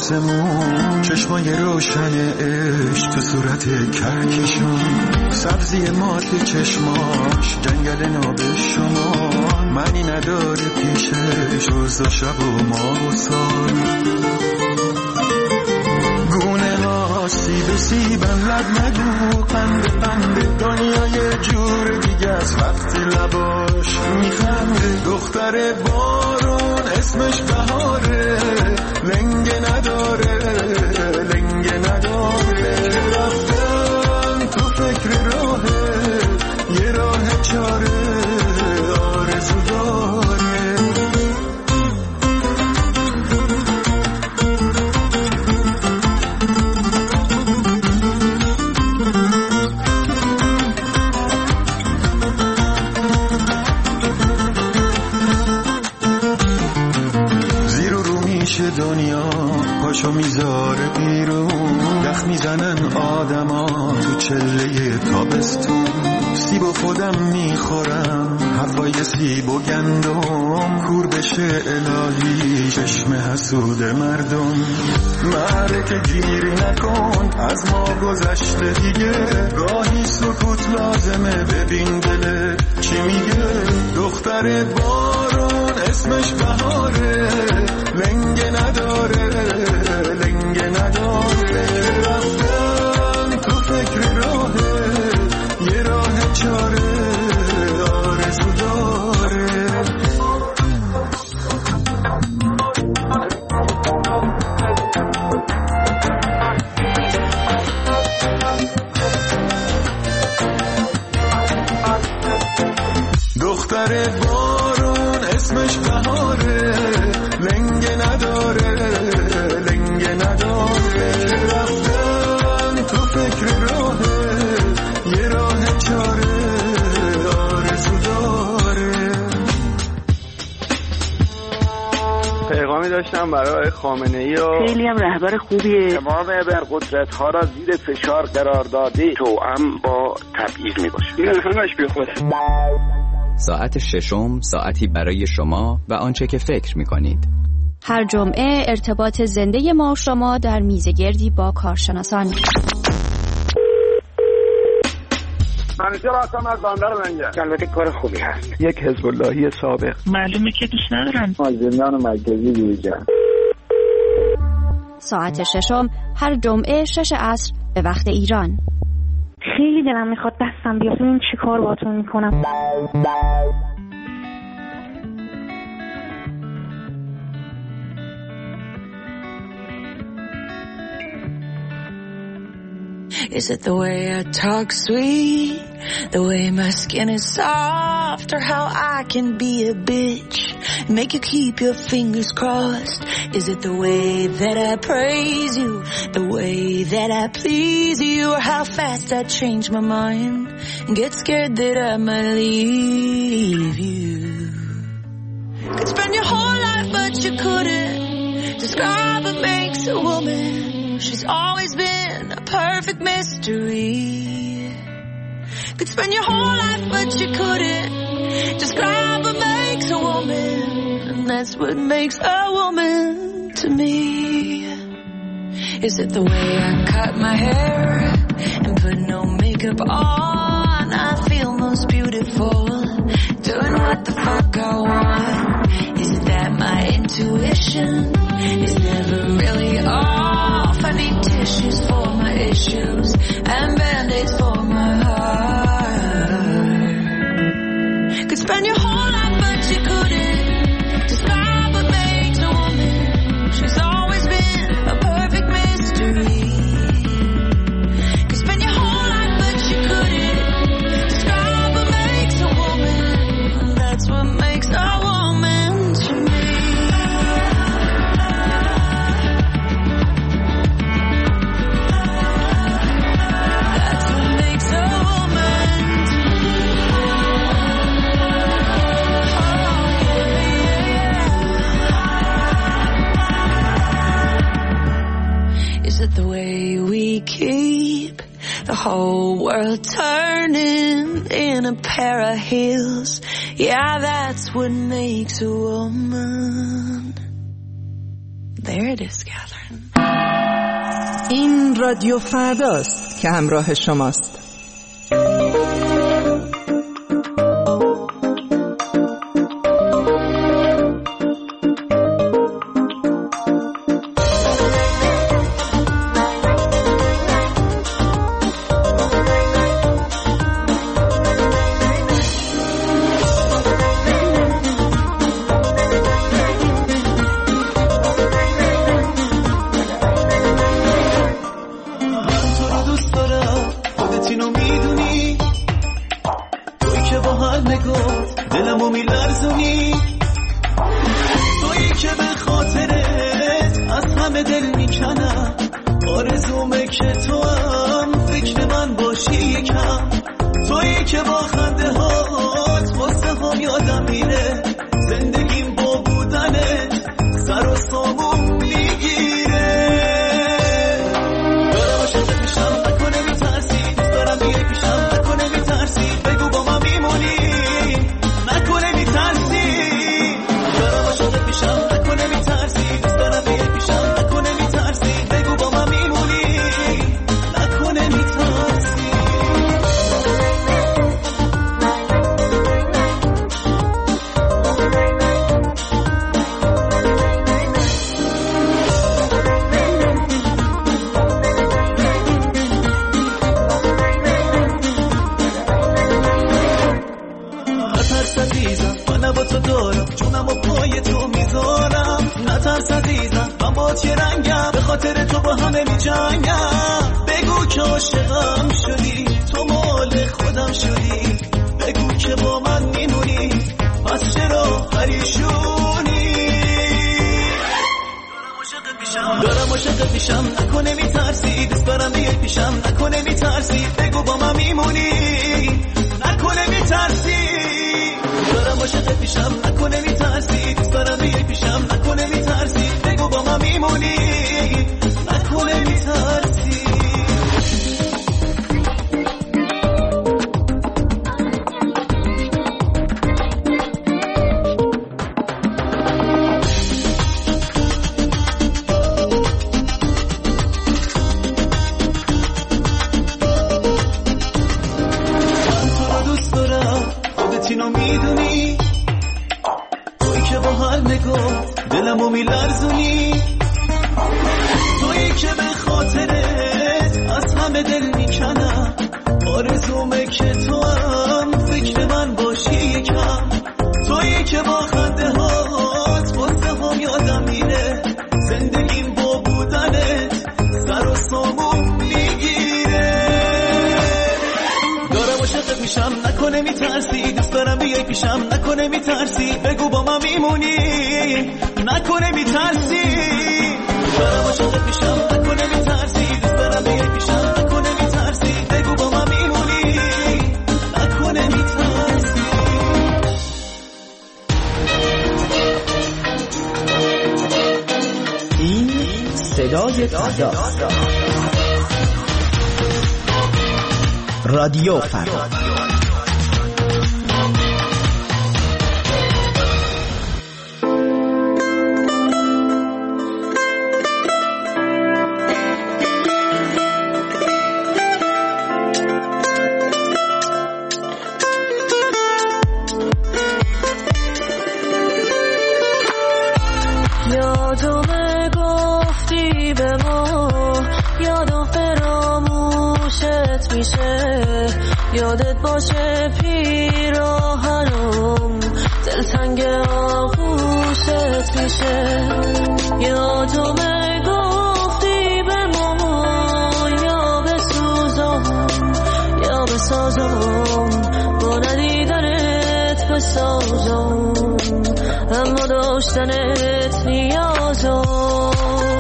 آسمون، چشمای روشن عشق تو صورت کهکشان، سبزی مات چشماش جنگل ناب شما، معنی نداره پیشش روز و شب و ماه و سال. گونه ها سیب سیبن لب نگو، قند دنیای جور دیگه از وقتی لباش میخنده. دختر بارون اسمش بهاره، لنگه نداره لنگه نداره. رفتن تو فکر راهه، یه راه چاره آرزو داره. دنیا پاشو میذاره بیرون، یخ میزنن آدما تو چله تابستون. سیب و خودم میخورم حرفای سیب و گندم، کور بشه الهی چشم حسود مردم. معرکه گیری نکن از ما گذشته دیگه، گاهی سکوت لازمه ببین دلت چی میگه. دختر بارون اسمش بهاره، لنگه نداره لنگه نداره. رفتن تو فکر راهه، یه راه چاره آرزو داره. دختر بارون اسمش بهاره، لنگه نداره لنگه نداره. رفتن تو فکر راهه، یه راه چاره آرزو داره. پیغامی داشتم برای خامنه‌ای و خیلی هم رهبر خوبیه. تمام ابرقدرت‌ها را زیر فشار قرار داده، توأم با تبعیض میباشه. این همش بیخوده. ساعت ششم، ساعتی برای شما و آنچه که فکر می‌کنید. هر جمعه ارتباط زنده ما و شما در میزگردی با کارشناسان. منیجر هستم از بندر منجر. البته کار خوبی هست. یک حزب اللهی سابق. معلومه که دوست ندارن. از زندان مرکزی بیرون. ساعت ششم هر جمعه 6 عصر به وقت ایران. خیلی دلم میخواد دستم بیاد، ببین چی کار باهاتون میکنم. Is it the way I talk sweet, the way my skin is soft, or how I can be a bitch, make you keep your fingers crossed? Is it the way that I praise you, the way that I please you, or how fast I change my mind and get scared that I might leave you? Could spend your whole life but you couldn't describe what makes a woman. She's always been a perfect mystery. Could spend your whole life but you couldn't describe what makes a woman. And that's what makes a woman to me. Is it the way I cut my hair and put no makeup on? I feel most beautiful doing what the fuck I want. Is it that my intuition is never really off? I need tissues for my issues and band-aids for my heart. Could spend your whole life but you couldn't describe what makes a woman. She's always been a perfect mystery. Could spend your whole life but you couldn't describe what makes a woman. That's what makes a woman to me. The way we keep the whole world turning in a pair of heels. Yeah, that's what makes a woman. There it is, Catherine. این رادیو فرداست که همراه شماست. رادیو فردا. یادت باشه پیراهنم دلتنگ آغوشت میشه یادم گفتی به ما یا بسوزم یا بسازم با ندیدنت بسازم اما داشتنت نیازم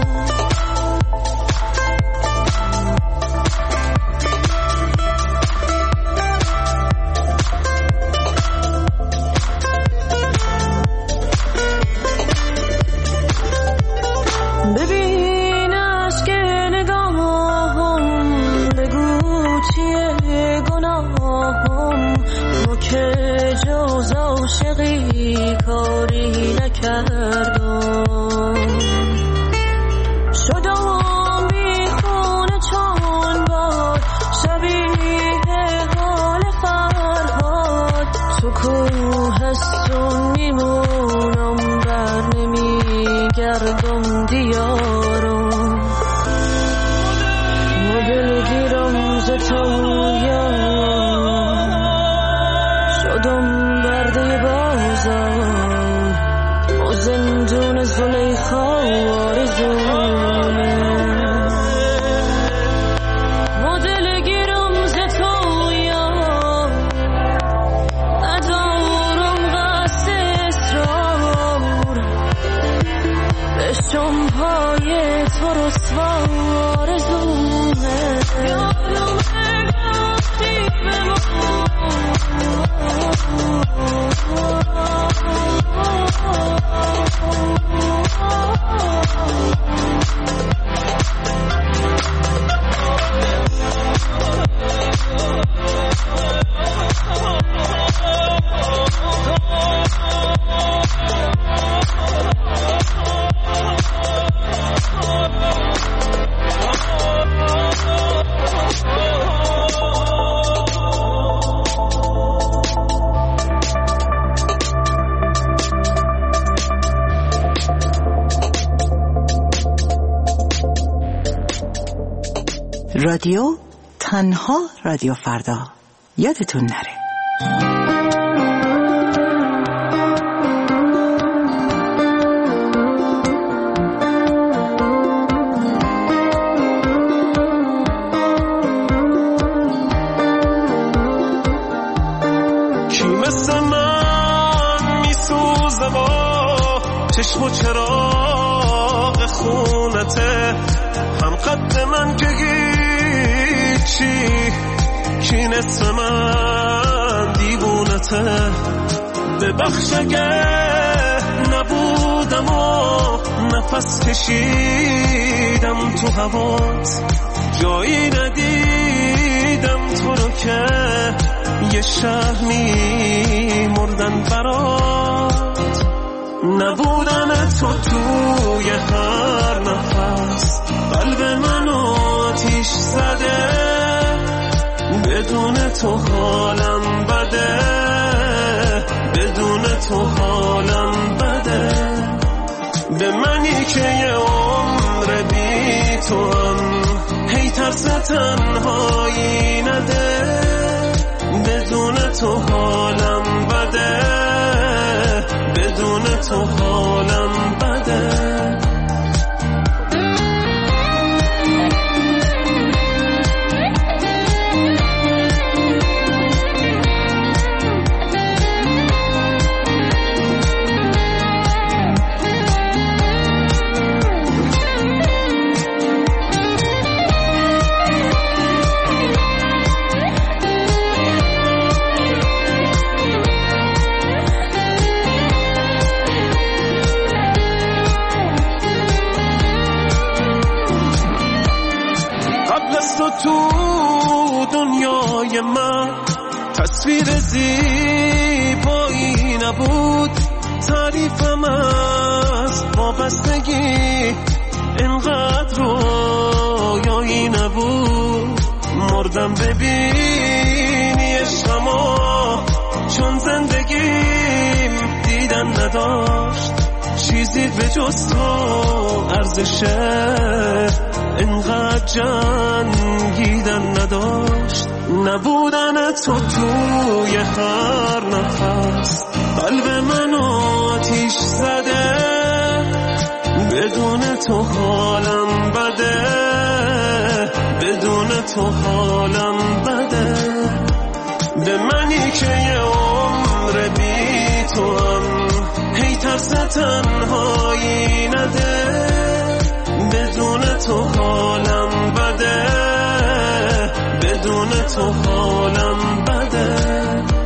کاری نکردم شدم بی خود زلیخا آرزومه ما دلگیرم ز تو یار ندارم قصد اصرار بشم پای تو رسوا آرزومه یادم گفتی به ما رادیو تنها رادیو فردا، یادتون نره. کی مثل من میسوزه با چشم و چراغ خونته، هم قد من که کی نصف من دیوونته، ببخش اگه نبودم و نفس کشیدم تو هوات، جایی ندیدم تو رو که یه شهر می‌مردن برات، نبودن تو توی هر نفس قلب منو آتیش زده، بدون تو حالم بده، بدون تو حالم بده، به منی که یه عمر بی تو هم هی ترس تنهایی نده، بدون تو حالم بده، بدون تو حالم بده. تو دنیای من تصویر زیبایی نبود، تعریفم از وابستگی اینقدر رویایی نبود، مردم ببینی عشقمو چون زندگیم دیدن نداشت، چیزی به جز تو ارزشه اینقدر جنگیدن نداشت، نبودن تو توی هر نفس قلب منو آتیش زده، بدون تو حالم بده، بدون تو حالم بده، به منی که یه عمر بی تو هم هی ترس تنهایی نده، بدون تو حالم بده، بدون تو حالم بده.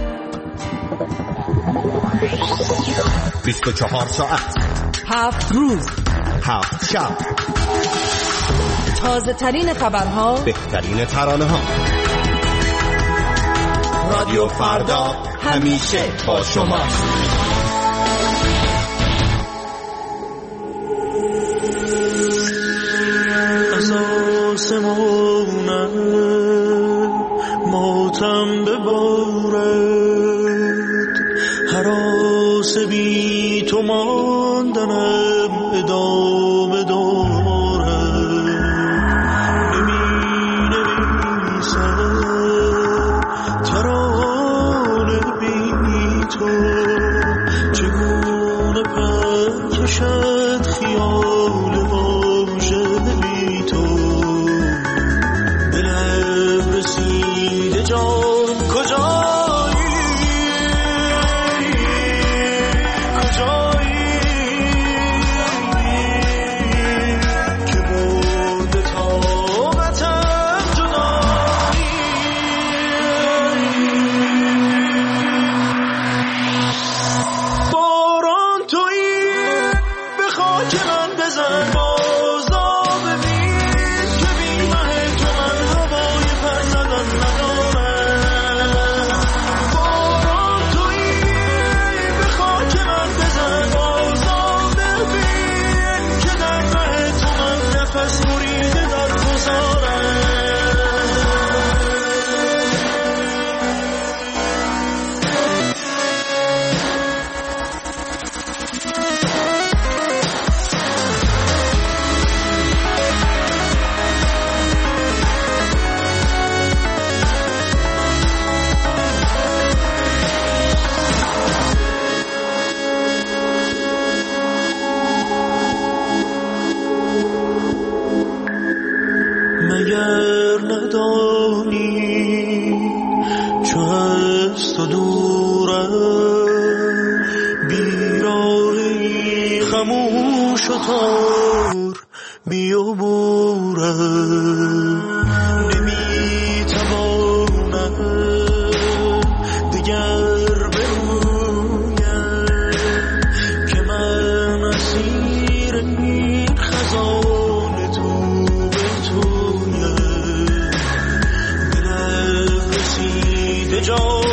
24 ساعت 7 روز 7 شب، تازه ترین خبرها، بهترین ترانه ها. رادیو فردا همیشه با شما. از آسمونه ماتم ببارد، هراس بی تو ماندنم ادامه دارد، نمی‌نویسم ترانه بی تو، چگونه پر کشد ندانی چو از تو دورم بیراهی خموش و تار بیابورم نمیتوانم دیگر برویم که من اسیر این خزان تو به تویم دلم رسیده جان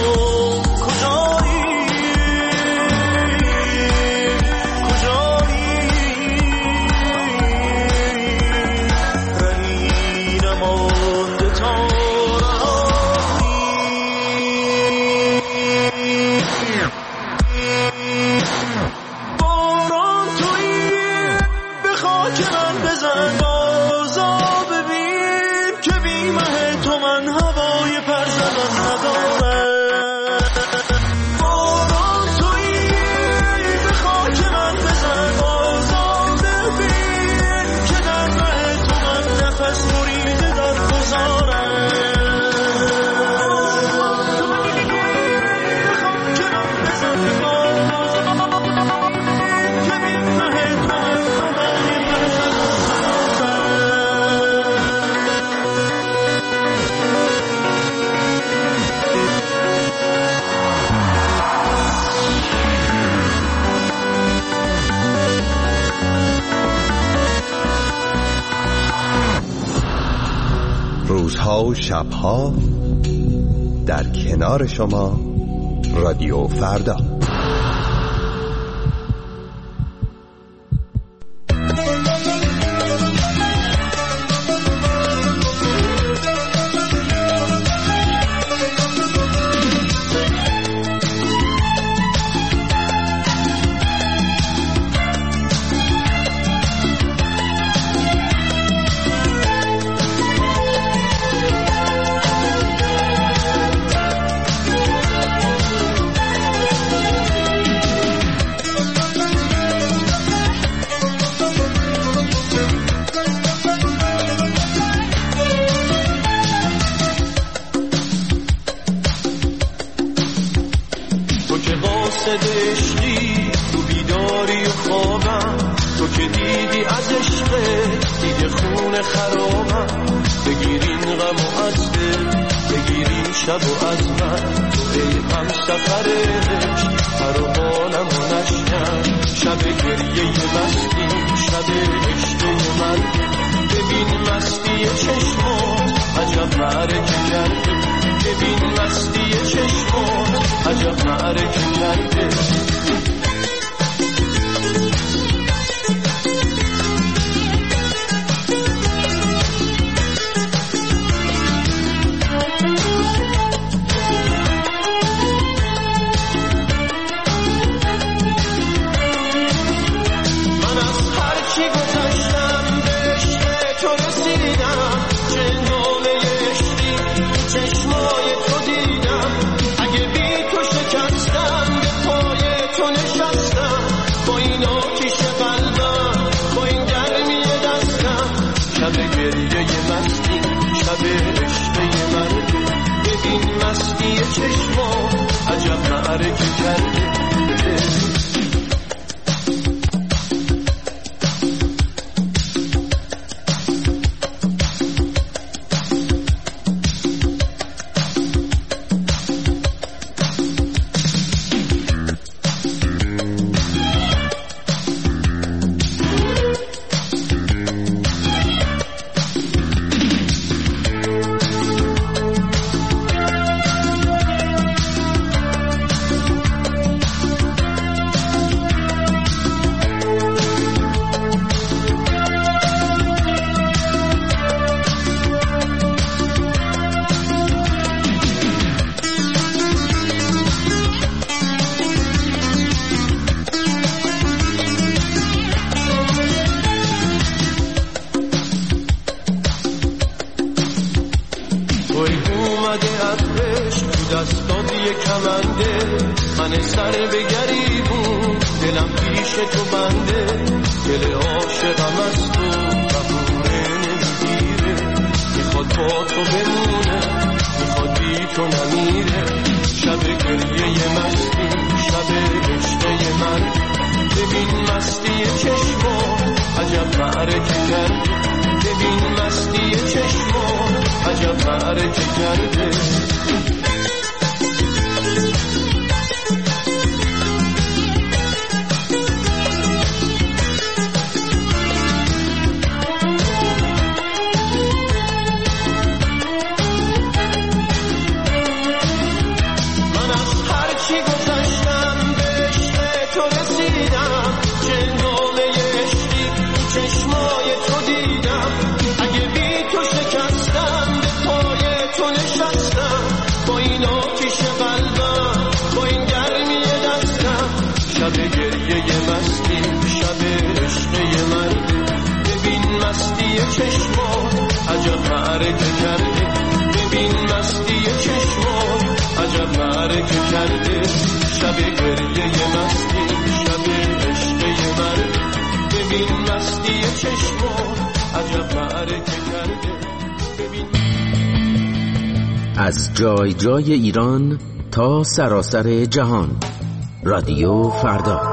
روزها و شبها در کنار شما رادیو فردا. با تو بمونه، میخواد بی تو نمیره. شب گریه مستی، شب عشقه من، ببین مستی چشما عجب معرکه کرده، ببین مستی چشما عجب معرکه کرده. شب گریه مستی، شب عشقه من، ببین مستی چشما عجب معرکه کرده، ببین مستی چشما عجب معرکه کرده. شب گریه مستی، شب عشقه من، ببین مستی چشما عجب معرکه کرده. از جای جای ایران تا سراسر جهان، رادیو فردا.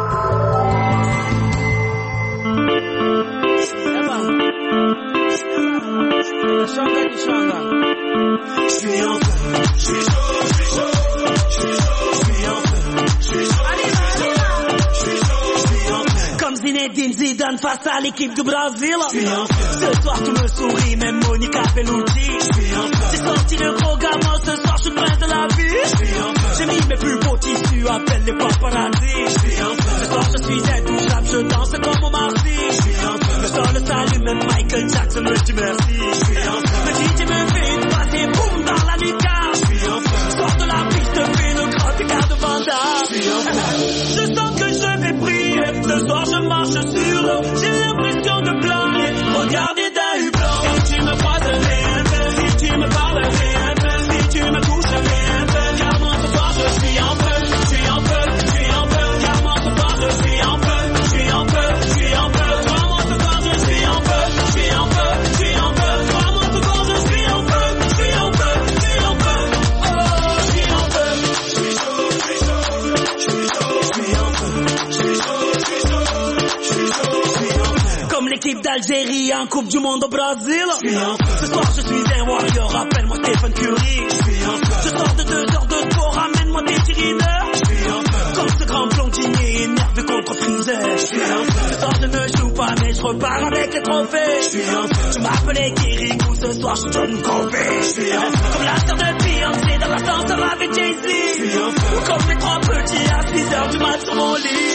Comme Zinedine Zidane face à l'équipe du Brésil. Ce soir tu me souris, même Monica Bellucci. J'ai sorti le gros gamin, ce soir je suis prince de la vie. J'ai mis mes plus beaux tissus, appelle les paparazzi. Ce soir je suis intouchable, je danse comme au Marcy. Le sol s'allume, même Michael Jackson me dit merci. Le DJ me fait une passe et boum dans la lucarne. Sors de la piste, fais le grand écart de Vandame. Je sens que je vais prier, ce soir je marche sur l'eau. J'ai l'impression de planer, regarder d'un hublot. Si tu me croises rien, si tu me parles rien, si tu me touches rien, car moi ce soir je suis en feu, je suis en feu, je suis en feu, car moi ce soir je suis en feu, je suis en feu, je suis en feu, car moi ce soir je suis en feu, je suis en feu, je suis en feu, car moi ce soir je suis en feu, je suis en feu, je suis en feu, oh je suis en feu, je suis chaud, je suis chaud, je suis chaud, je suis en feu, je suis chaud, je suis chaud, je suis chaud, je suis en feu. Comme l'équipe d'Algérie en Coupe du Monde au Brésil. Ce soir je suis un warrior, appelle-moi Stephen Curry. Je sors de 2 heures de sport, ramène-moi des cheerleaders. Comme ce grand blondinier énervé contre Freezer. Ce soir je ne joue pas mais je repars avec les trophées. Tu m'appelais Kirikou, ce soir je donne Kofi. Comme la sœur de Beyoncé dans l'ascenseur avec Jay-Z. Ou comme les 3 petits à 6 heures du mat sur mon lit.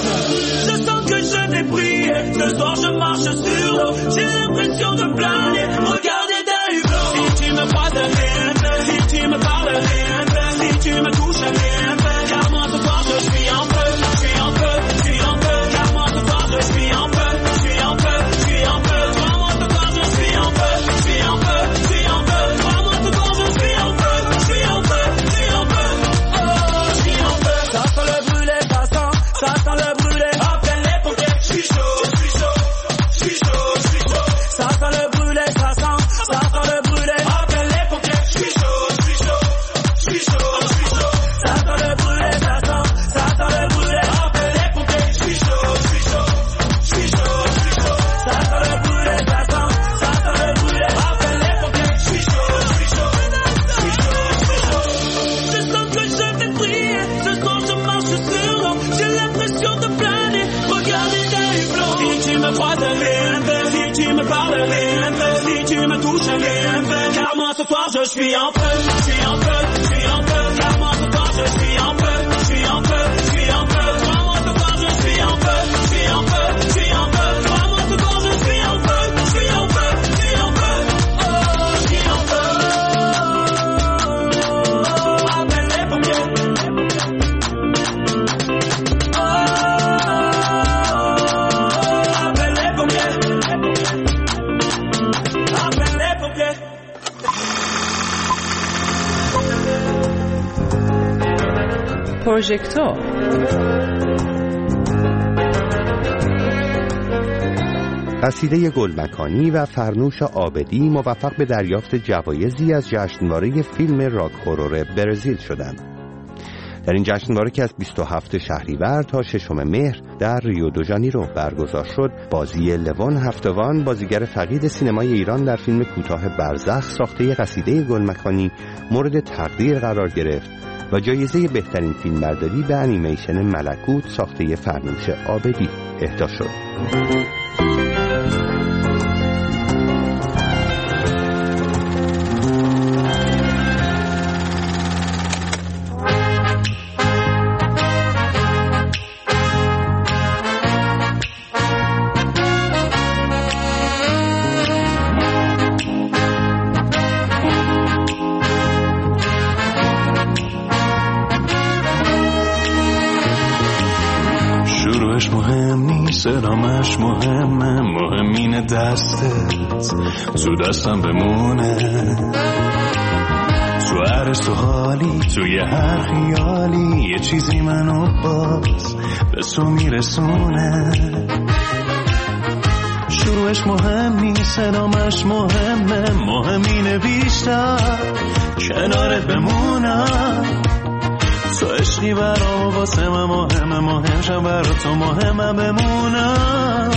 Je sens que je vais prier, ce soir je marche sur l'eau. J'ai l'impression de planer, regarder d'un hublot. Si tu me croises rien, si tu me parles rien, si tu me touches rien, car moi ce soir je suis en feu, je suis en feu, je suis en feu, car moi ce soir je suis en feu, je suis en feu, je suis en feu, car moi ce soir je suis en feu, je suis en feu, je suis en feu, car moi ce soir je suis en feu, je suis en feu, je suis en feu, oh je suis en feu. Ça sent le brûlé, ça sent le brûlé, appelle les pompiers. Je suis chaud, je suis chaud, je suis chaud, je suis chaud. Ça sent le brûlé, ça sent le brûlé, appelle les pompiers. Je suis chaud, je suis chaud, je suis chaud, je suis chaud. Ça sent le brûlé, ça sent le brûlé, appelle les pompiers. Je suis chaud, je suis chaud, je suis chaud, je suis chaud. Ça sent le brûlé, ça sent le brûlé, appelle les pompiers. Je suis chaud, je suis chaud, je suis chaud, je suis chaud. Je sens que je vais prier, ce soir je marche sur l'eau. J'ai l'impression de planer, regarder d'un hublot. Si tu me croises rien, si tu me parles rien, si tu me touches rien, car moi ce soir je suis en feu, je suis en feu, je suis en feu, car moi ce soir je suis en feu, je suis en feu, je suis en feu, car moi ce soir je suis en feu, je suis en feu, je suis en feu, car moi ce soir je suis en feu, je suis en feu, je suis en feu, oh je suis en feu, appelle les pompiers. پروژکتور قصیده گلمکانی و فرنوش عابدی موفق به دریافت جوایزی از جشنواره فیلم راک هورور برزیل شدند. در این جشنواره که از 27 شهریور تا 6 مهر در ریو دو ژانیرو برگزار شد، بازی لوان هفتوان، بازیگر فقید سینمای ایران در فیلم کوتاه برزخ ساخته قصیده گلمکانی، مورد تقدیر قرار گرفت و جایزه بهترین فیلمبرداری به انیمیشن ملکوت ساخته فرنوش عابدی اهدا شد. سرامش مهمه، مهمین دستت تو دستم بمونه، تو هر سوالی، توی هر خیالی یه چیزی منو باز به تو میرسونه. شروعش مهم نیست، سرامش مهمه، مهمین بیشتر کنارت بمونم. تو عشقی برام واسه من مهمه، مهم شم برا تو مهمه بمونم.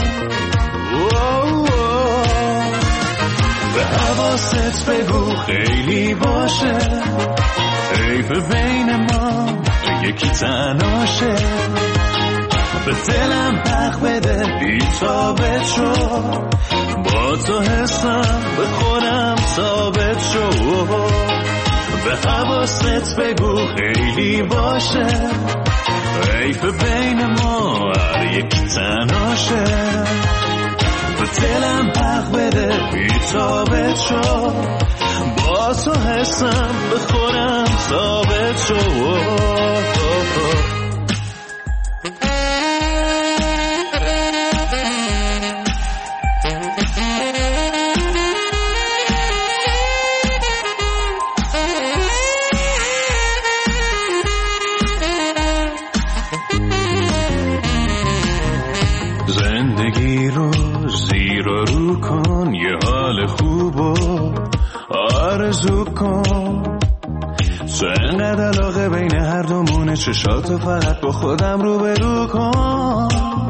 به حواست بگو خیلی باشه، حیف بین ما یکی تناشه. به دلم حق بده بی ثابت شو، با تو حسم به خودم ثابت شو. به حواست بگو خیلی باشه، حیف بین ما هر یکی تناشه. به دلم حق بده بی ثابت شو، با تو حسم به خودم ثابت شو. زندگی رو زیر و رو کن، یه حال خوب و آرزو کن. تو انقدر علاقه بین هر دومونه، چشاتو فقط با خودم رو به رو کن.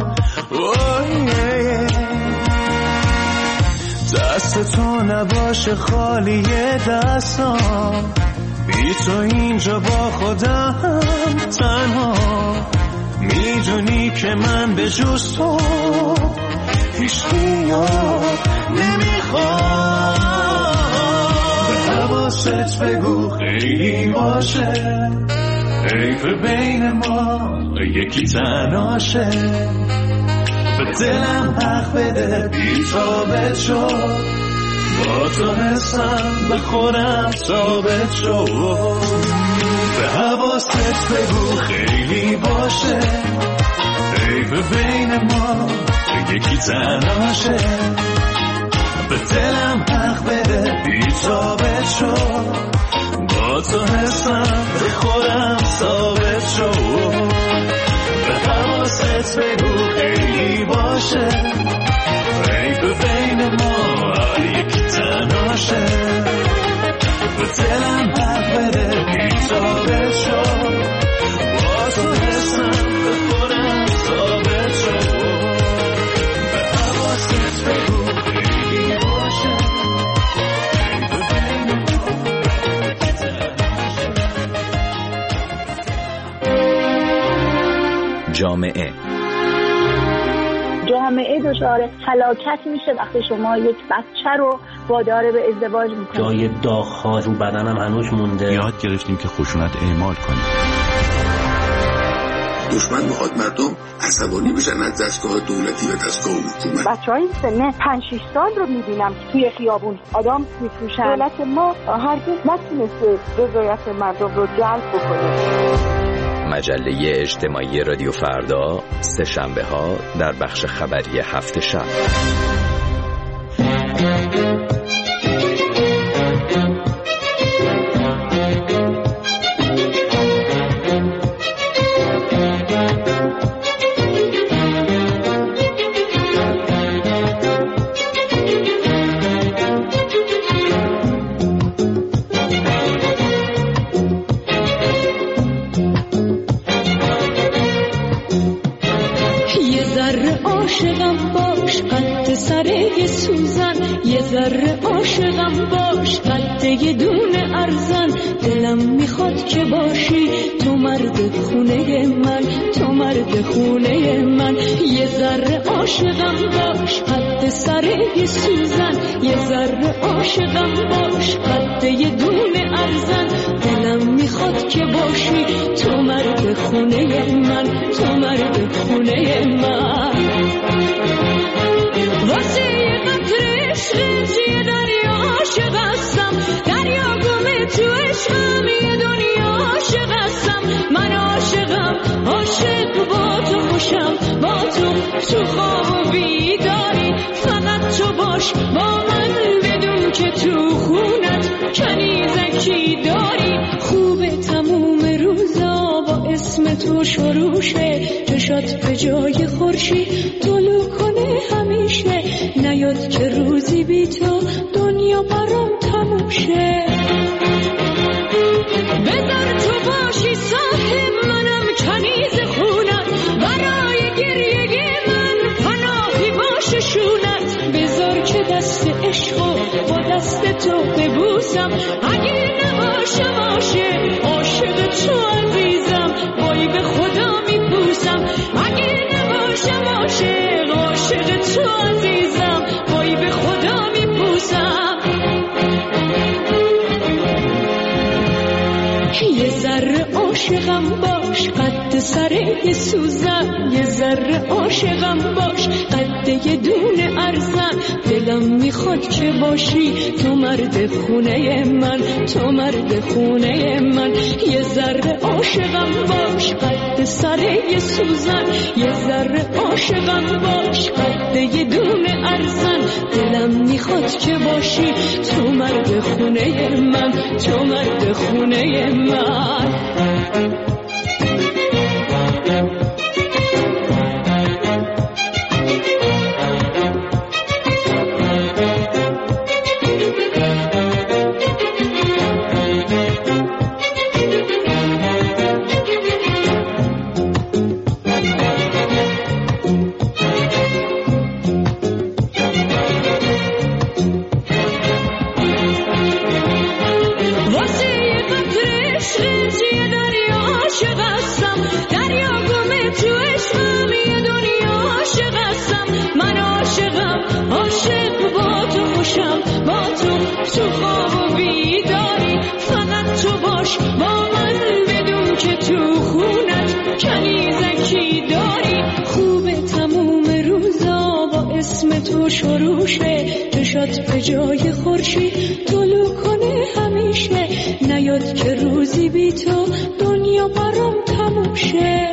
دست تو نباشه خالی دستام، بی تو اینجا با خودم تنها. میدونی که من به جز تو هیچ نیاد نمیخوام. به حواست بگو خیلی باشه، حیف بین ما یکی تناشه. به دلم حق بده بی ثابت شو، با تو حسم به خودم ثابت شو. به حواست بگو خیلی باشه، حیف بین ما یکی تناشه. به دلم حق بده بی ثابت شو، با تو حسم به خودم ثابت شو. به حواست بگو خیلی باشه، حیف بین ما یکی تناشه. به دلم حق بده بی ثابت شو، با تو حسم به خودم ثابت شو. به حواست بگو خیلی باشه، حیف بین ما یکی تناشه. جامعه دچار هلاکت میشه وقتی شما یک بچه رو وادار به ازدواج میکنید. جای داغ‌ها رو بدنم هنوز مونده. یاد گرفتیم که خشونت اعمال کنیم. دشمن میخواد مردم عصبانی بشن از دستگاه دولتی و دستگاه حکومت. بچه‌های سن 5-6 سال رو میبینم توی خیابون آدم میفروشن. دولت ما هرگز نتونسته رضایت مردم رو جلب بکنه. مجله اجتماعی رادیو فردا، سه شنبه ها در بخش خبری هفت شب. یه ذره عاشقم باش، قد یه دونه ارزن، دلم میخواد که باشی تو مرد خونه من، تو مرد خونه من. یه ذره عاشقم باش، قد سر یه سوزن، یه ذره عاشقم باش، قد یه دونه ارزن، دلم میخواد که باشی تو مرد خونه من، تو مرد خونه من. واسه یه قطره عشقت یه دریا عاشق هستم، دریا گمه تو عشقم، یه دنیا عاشق هستم. من عاشقم، عاشق با تو خوشم، با تو خواب و بیداری، فقط تو باش با من، بدون که تو خونت کنیزکی داری. خوبه تموم روزا با اسم تو شروشه، چشات به جای خورشید طلوع کنه همیشه، نیاد که روزی بی تو دنیا برام تموم شه. بذار تو باشی صاحب منم، کنیز خونت، برای گریه من پناهی باشه شونت. بذار که دست عشقو با دست تو ببوسم، اگه نباشه باشه عاشق تو عزیزم، وای به خدا میبوسم. اگه نباشه باشه عاشق تو عزیزم، وای به خدا میبوسم. یه ذره عاشقم باش، قد سر یه سوزن، یه ذره عاشقم باش، قد یه دونه ارزن، دلم میخواد که باشی تو مرد خونه من، تو مرد خونه من. یه ذره عاشقم باش، قد سر یه سوزن، یه ذره عاشقم باش، قد یه دونه ارزن، دلم میخواد که باشی تو مرد خونه من، تو مرد خونه من. تو خواب و بیداری، فقط تو باش با من، بدون که تو خونت کنیزکی داری. خوبه تموم روزا با اسم تو شروشه، چشات به جای خورشید طلوع کنه همیشه، نیاد که روزی بی تو دنیا برام تموم شه.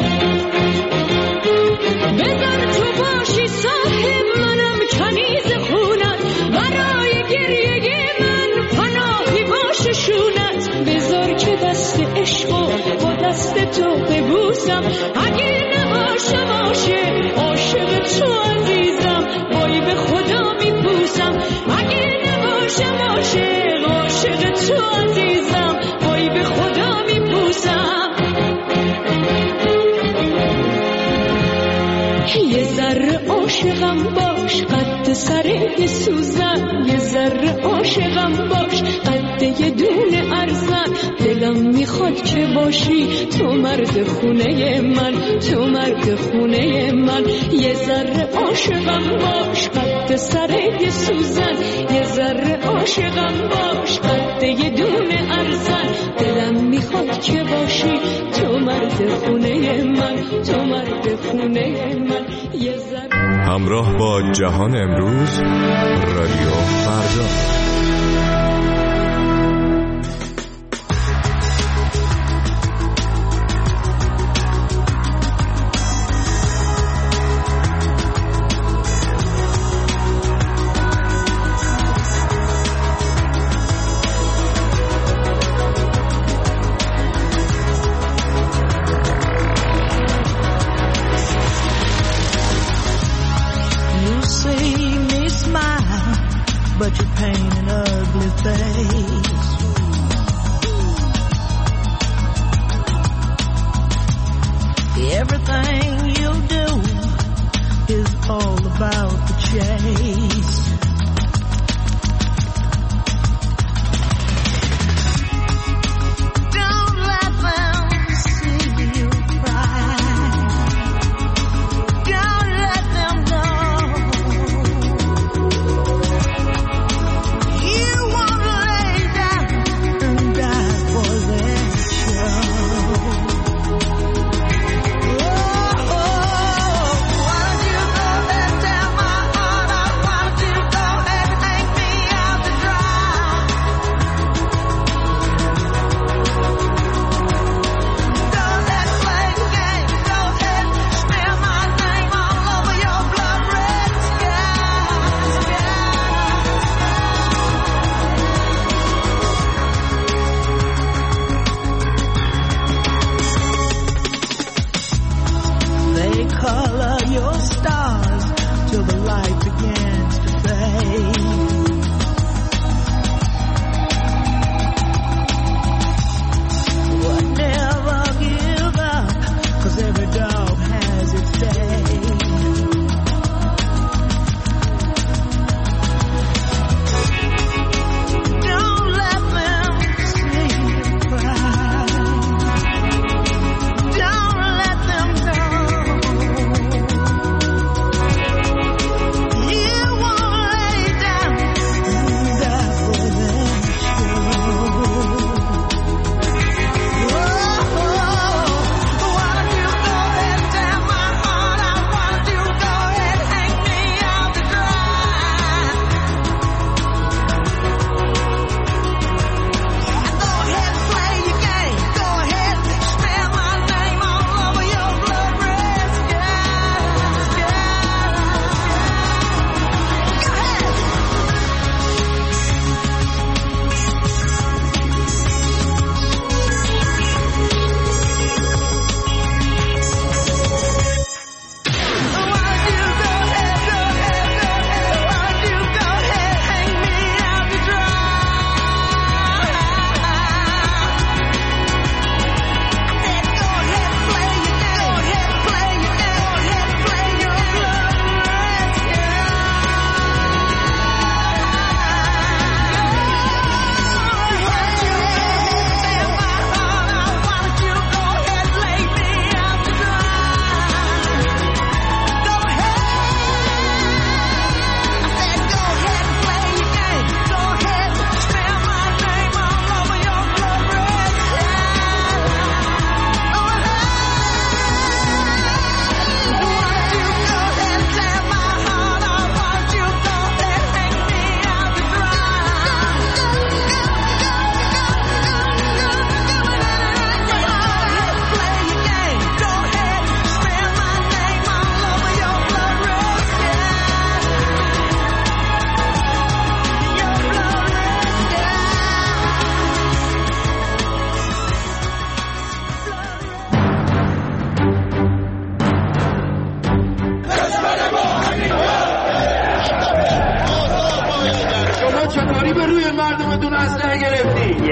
بذار تو باشی صاحب منم، کنیز خونت، برای گریه من پناهی باشه شونت. بذار که دست عشقو با دست تو ببوسم، اگه نباشه باشه عاشق تو عزیزم، وای به خدا میبوسم. اگه نباشه باشه عاشق تو عزیزم، وای به خدا میبوسم. یه ذره عاشقم باش، قد سر یه سوزن، یه ذره عاشقم باش، قد یه دونه ارزن، دلم میخواد که باشی تو مرد خونه من، تو مرد خونه من. یه ذره عاشقم باش، قد سر یه سوزن، یه ذره عاشقم باش، قد یه دونه ارزن، دلم میخواد که باشی تو مرد خونه من، تو مرد خونه من. همراه با جهان امروز، رادیو فردا.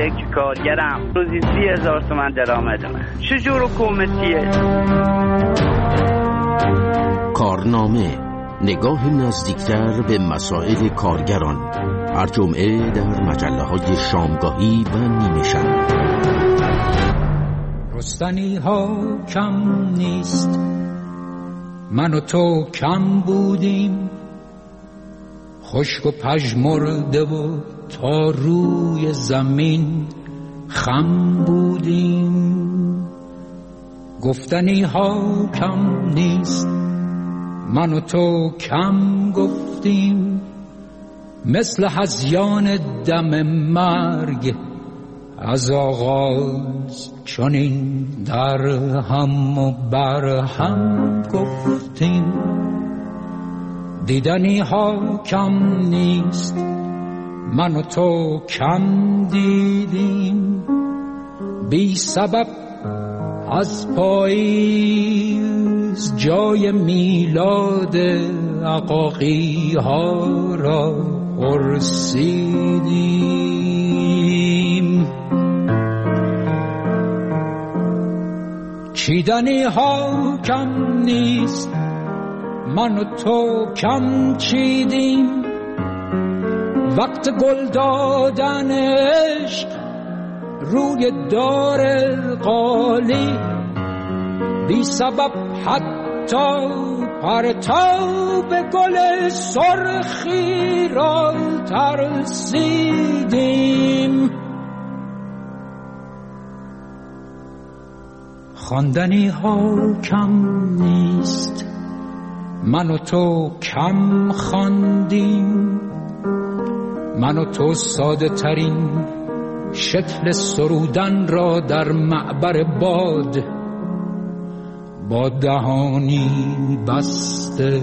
یک کارگرم، روزی 30,000 تومان درآمدمه. چجور حکومتیه؟ کارنامه، نگاه نزدیکتر به مسائل کارگران، هر جمعه در مجله‌های شامگاهی و نیمه شب. رستنی ها کم نیست، من و تو کم بودیم، خشک و پژمرده و تا روی زمین خم بودیم. گفتنی ها کم نیست، من و تو کم گفتیم، مثل هذیان دم مرگ از آغاز چنین در هم و بر هم گفتیم. دیدنی ها کم نیست، من و تو کم دیدیم، بی سبب از پاییز جای میلاد عقاقی ها را پرسیدیم. چیدنی ها کم نیست، من و تو کم چیدیم، وقت گل دادن عشق روی دار قالی، بی سبب حتی پرتاب گل سرخی را ترسیدیم. خواندنی ها کم نیست، من و تو کم خواندیم، من و تو ساده ترین شکل سرودن را در معبر باد با دهانی بسته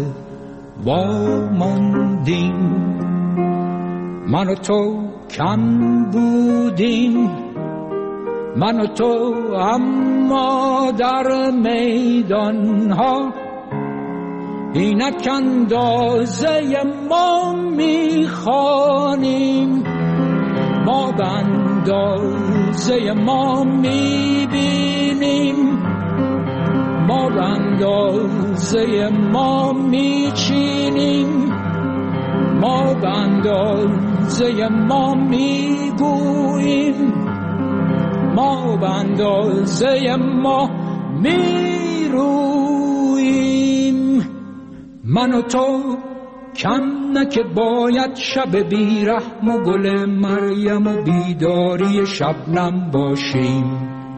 واماندیم. من و تو کم بودیم، من و تو اما در میدان ها اینک اندازه ما میخوانیم، ما به اندازه ما میبینیم، ما به اندازه ما میچینیم، ما به اندازه ما میگوییم، ما به اندازه ما میرویم. من و تو کم نه که باید شب بیرحم و گل مریم و بیداری شبنم باشیم.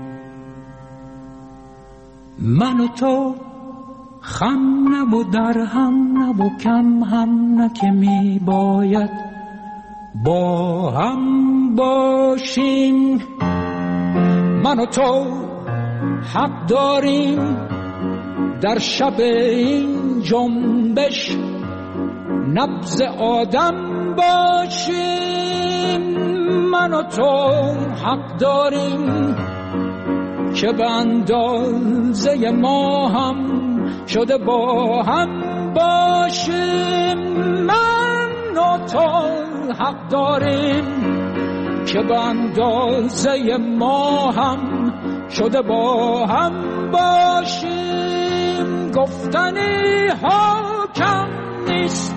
من و تو خم نه و در هم نه و کم هم نه که می باید با هم باشیم. من و تو حق داریم در شب این جنبش نبض آدم باشیم. من و تو حق داریم که به اندازه ما هم شده با هم باشیم. من و تو حق داریم که به اندازه ما هم شده با هم باشیم. گفتنی ها کم نیست،